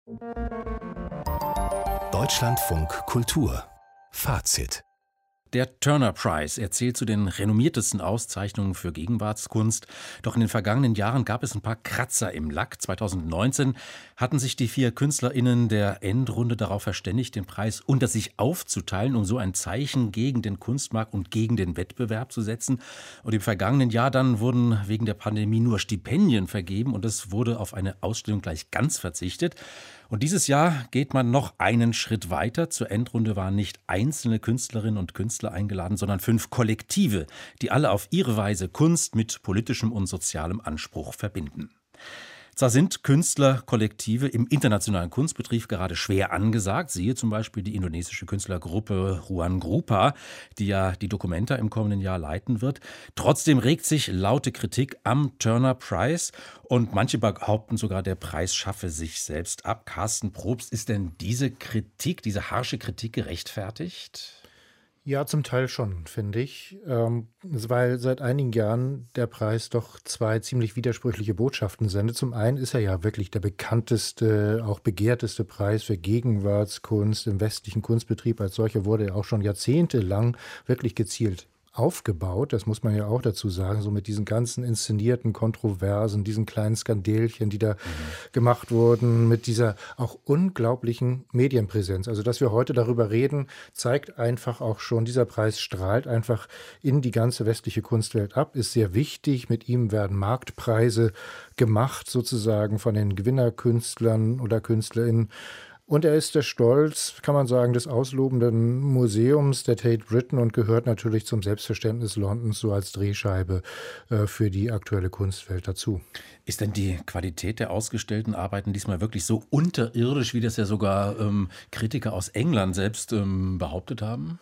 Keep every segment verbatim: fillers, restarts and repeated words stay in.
Deutschlandfunk Kultur Fazit. Der Turner Prize, er zählt zu den renommiertesten Auszeichnungen für Gegenwartskunst. Doch in den vergangenen Jahren gab es ein paar Kratzer im Lack. zweitausendneunzehn hatten sich die vier KünstlerInnen der Endrunde darauf verständigt, den Preis unter sich aufzuteilen, um so ein Zeichen gegen den Kunstmarkt und gegen den Wettbewerb zu setzen. Und im vergangenen Jahr dann wurden wegen der Pandemie nur Stipendien vergeben und es wurde auf eine Ausstellung gleich ganz verzichtet. Und dieses Jahr geht man noch einen Schritt weiter. Zur Endrunde waren nicht einzelne Künstlerinnen und Künstler eingeladen, sondern fünf Kollektive, die alle auf ihre Weise Kunst mit politischem und sozialem Anspruch verbinden. Zwar sind Künstlerkollektive im internationalen Kunstbetrieb gerade schwer angesagt, siehe zum Beispiel die indonesische Künstlergruppe Ruang Grupa, die ja die Documenta im kommenden Jahr leiten wird. Trotzdem regt sich laute Kritik am Turner Prize und manche behaupten sogar, der Preis schaffe sich selbst ab. Carsten Probst, ist denn diese Kritik, diese harsche Kritik gerechtfertigt? Ja, zum Teil schon, finde ich, ähm, weil seit einigen Jahren der Preis doch zwei ziemlich widersprüchliche Botschaften sendet. Zum einen ist er ja wirklich der bekannteste, auch begehrteste Preis für Gegenwartskunst im westlichen Kunstbetrieb. Als solcher wurde er auch schon jahrzehntelang wirklich gezielt aufgebaut, das muss man ja auch dazu sagen, so mit diesen ganzen inszenierten Kontroversen, diesen kleinen Skandelchen, die da mhm. gemacht wurden, mit dieser auch unglaublichen Medienpräsenz. Also, dass wir heute darüber reden, zeigt einfach auch schon, dieser Preis strahlt einfach in die ganze westliche Kunstwelt ab, ist sehr wichtig. Mit ihm werden Marktpreise gemacht, sozusagen von den Gewinnerkünstlern oder KünstlerInnen. Und er ist der Stolz, kann man sagen, des auslobenden Museums der Tate Britain und gehört natürlich zum Selbstverständnis Londons so als Drehscheibe äh, für die aktuelle Kunstwelt dazu. Ist denn die Qualität der ausgestellten Arbeiten diesmal wirklich so unterirdisch, wie das ja sogar ähm, Kritiker aus England selbst ähm, behauptet haben?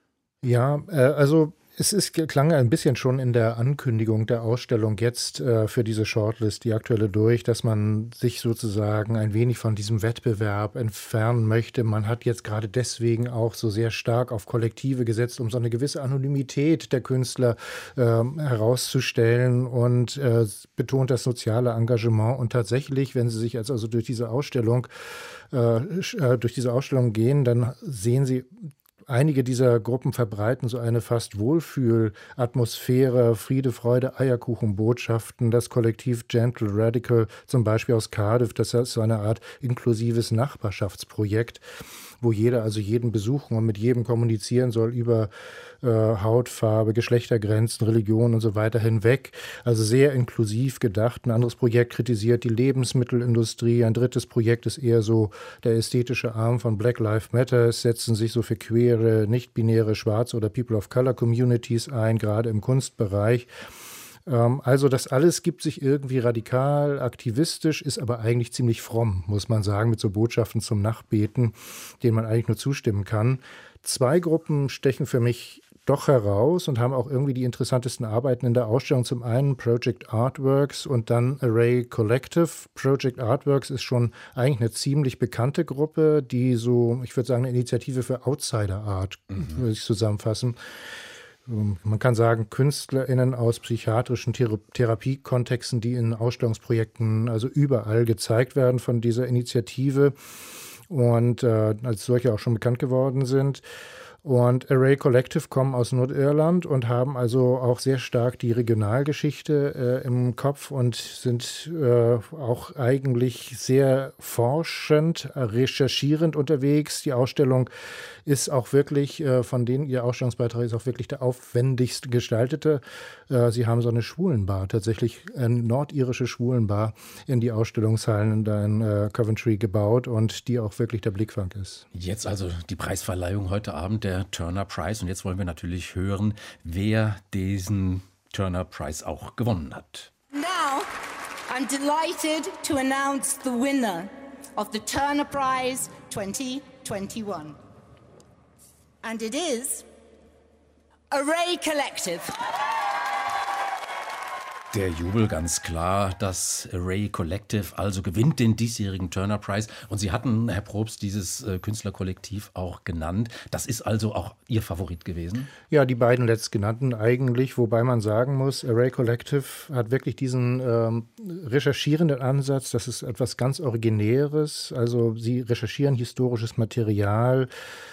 Ja, äh, also es ist, klang ein bisschen schon in der Ankündigung der Ausstellung jetzt äh, für diese Shortlist, die aktuelle durch, dass man sich sozusagen ein wenig von diesem Wettbewerb entfernen möchte. Man hat jetzt gerade deswegen auch so sehr stark auf Kollektive gesetzt, um so eine gewisse Anonymität der Künstler äh, herauszustellen und äh, betont das soziale Engagement. Und tatsächlich, wenn Sie sich jetzt also durch diese Ausstellung, äh, durch diese Ausstellung gehen, dann sehen Sie, einige dieser Gruppen verbreiten so eine fast Wohlfühlatmosphäre, Friede, Freude, Eierkuchen-Botschaften. Das Kollektiv Gentle Radical, zum Beispiel aus Cardiff, das ist so eine Art inklusives Nachbarschaftsprojekt, wo jeder also jeden besuchen und mit jedem kommunizieren soll über äh, Hautfarbe, Geschlechtergrenzen, Religion und so weiter hinweg. Also sehr inklusiv gedacht. Ein anderes Projekt kritisiert die Lebensmittelindustrie. Ein drittes Projekt ist eher so der ästhetische Arm von Black Lives Matter. Es setzen sich so für queere, nicht-binäre, schwarze oder People of Color Communities ein, gerade im Kunstbereich. Also das alles gibt sich irgendwie radikal, aktivistisch, ist aber eigentlich ziemlich fromm, muss man sagen, mit so Botschaften zum Nachbeten, denen man eigentlich nur zustimmen kann. Zwei Gruppen stechen für mich doch heraus und haben auch irgendwie die interessantesten Arbeiten in der Ausstellung. Zum einen Project Artworks und dann Array Collective. Project Artworks ist schon eigentlich eine ziemlich bekannte Gruppe, die so, ich würde sagen, eine Initiative für Outsider Art, mhm. würde ich zusammenfassen. Man kann sagen, KünstlerInnen aus psychiatrischen Thera- Therapiekontexten, die in Ausstellungsprojekten also überall gezeigt werden von dieser Initiative und äh, als solche auch schon bekannt geworden sind. Und Array Collective kommen aus Nordirland und haben also auch sehr stark die Regionalgeschichte äh, im Kopf und sind äh, auch eigentlich sehr forschend, äh, recherchierend unterwegs. Die Ausstellung ist auch wirklich, äh, von denen ihr Ausstellungsbeitrag ist auch wirklich der aufwendigst gestaltete. Äh, sie haben so eine Schwulenbar, tatsächlich eine nordirische Schwulenbar in die Ausstellungshallen da in äh, Coventry gebaut und die auch wirklich der Blickfang ist. Jetzt also die Preisverleihung heute Abend, der Turner Prize. Und jetzt wollen wir natürlich hören, wer diesen Turner Prize auch gewonnen hat. Now, I'm delighted to announce the winner of the Turner Prize twenty twenty-one. And it is Array Collective. Der Jubel ganz klar, das Array Collective also gewinnt den diesjährigen Turner Prize. Und Sie hatten, Herr Probst, dieses äh, Künstlerkollektiv auch genannt. Das ist also auch Ihr Favorit gewesen? Ja, die beiden letztgenannten eigentlich, wobei man sagen muss, Array Collective hat wirklich diesen ähm, recherchierenden Ansatz. Das ist etwas ganz Originäres. Also sie recherchieren historisches Material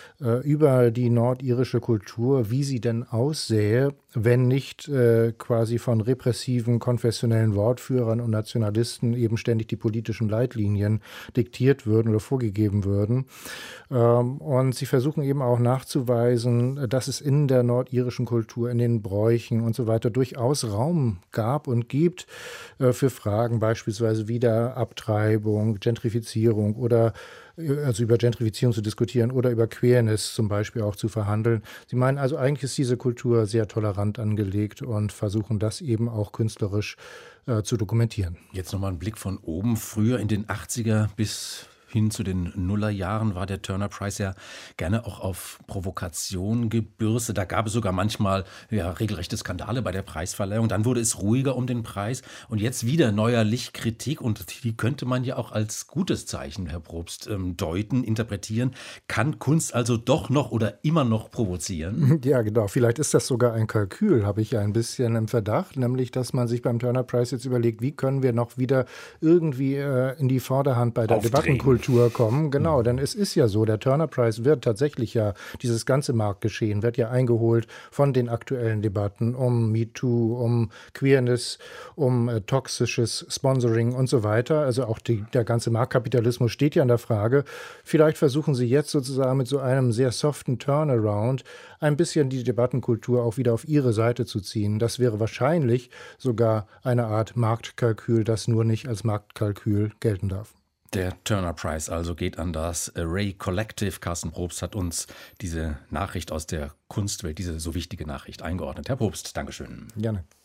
über die nordirische Kultur, wie sie denn aussähe, wenn nicht äh, quasi von repressiven konfessionellen Wortführern und Nationalisten eben ständig die politischen Leitlinien diktiert würden oder vorgegeben würden. Ähm, und sie versuchen eben auch nachzuweisen, dass es in der nordirischen Kultur, in den Bräuchen und so weiter durchaus Raum gab und gibt äh, für Fragen beispielsweise wie der Abtreibung, Gentrifizierung oder also über Gentrifizierung zu diskutieren oder über Queerness zum Beispiel auch zu verhandeln. Sie meinen also, eigentlich ist diese Kultur sehr tolerant angelegt und versuchen das eben auch künstlerisch äh, zu dokumentieren. Jetzt nochmal ein Blick von oben. Früher in den achtziger bis hin zu den Nullerjahren war der Turner Prize ja gerne auch auf Provokation gebürstet. Da gab es sogar manchmal ja, regelrechte Skandale bei der Preisverleihung. Dann wurde es ruhiger um den Preis. Und jetzt wieder neuerlich Kritik. Und die könnte man ja auch als gutes Zeichen, Herr Probst, ähm, deuten, interpretieren. Kann Kunst also doch noch oder immer noch provozieren? Ja, genau. Vielleicht ist das sogar ein Kalkül, habe ich ja ein bisschen im Verdacht. Nämlich, dass man sich beim Turner Prize jetzt überlegt, wie können wir noch wieder irgendwie äh, in die Vorderhand bei der Aufdrehen. Debattenkultur kommen. Genau, denn es ist ja so, der Turner Prize wird tatsächlich ja, dieses ganze Marktgeschehen wird ja eingeholt von den aktuellen Debatten um MeToo, um Queerness, um äh, toxisches Sponsoring und so weiter. Also auch die, der ganze Marktkapitalismus steht ja in der Frage. Vielleicht versuchen sie jetzt sozusagen mit so einem sehr soften Turnaround ein bisschen die Debattenkultur auch wieder auf ihre Seite zu ziehen. Das wäre wahrscheinlich sogar eine Art Marktkalkül, das nur nicht als Marktkalkül gelten darf. Der Turner Prize also geht an das Array Collective. Carsten Probst hat uns diese Nachricht aus der Kunstwelt, diese so wichtige Nachricht eingeordnet. Herr Probst, Dankeschön. Gerne.